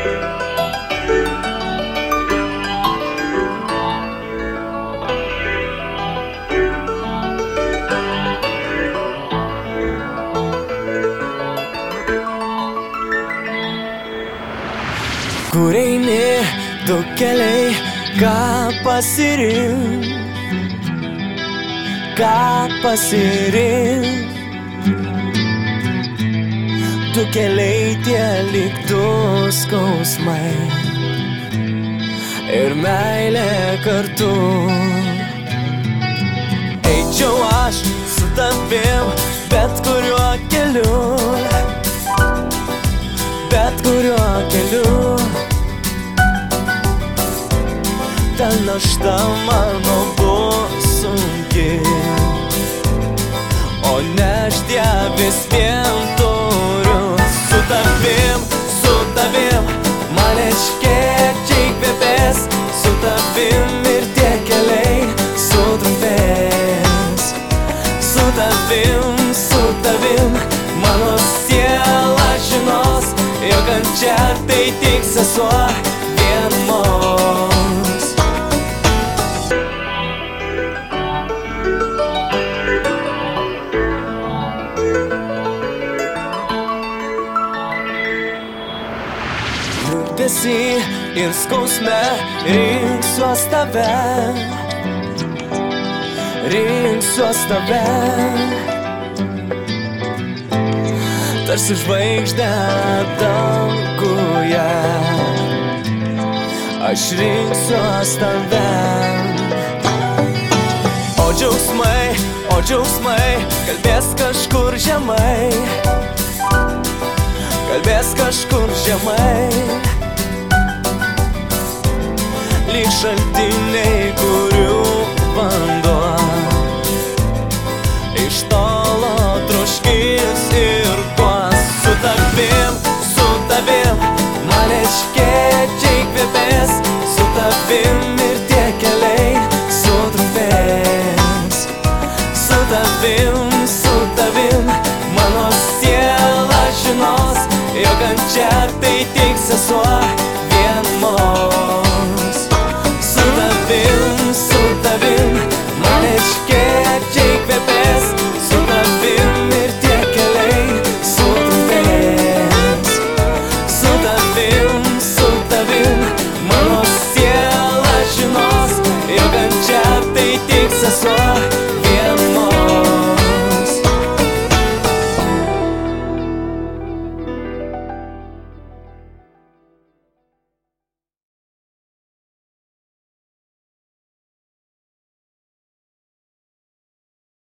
Kur eini, du keliai, ką pasirink, ką pasirink. Du keliai tie lyg du skausmai ir meilė kartu. Eičiau aš su tavim bet kuriuo keliu, bet kuriuo keliu. Ta našta mano bus sunki, o ne aš Dieve vis vien turiu. Su tavim mališkiečiai kvepės, su tavim ir tie keliai sutrumpės. Su tavim mano siela žinos, jog kančia tai tik sesuo vienumos. Liūdesy ir skausme rinksiuos tave, rinksiuos tave. Tarsi žvaigždę danguje, aš rinksiuos tave. O džiaugsmai kalbės kažkur žemai, kalbės kažkur žemai. Lyg šaltiniai, kurių vanduo iš tolo troškis ir duos. Su tavim mališkiečiai kvepės, su tavim ir tie keliai sutrumpės. Su tavim mano siela žinos, jog kančia tai tik sesuo vienumos. Su tavim mališkiečiai kvepės, su tavim ir tie keliai sutrumpės. Su tavim mano siela žinos, jog kančia tai tik sesuo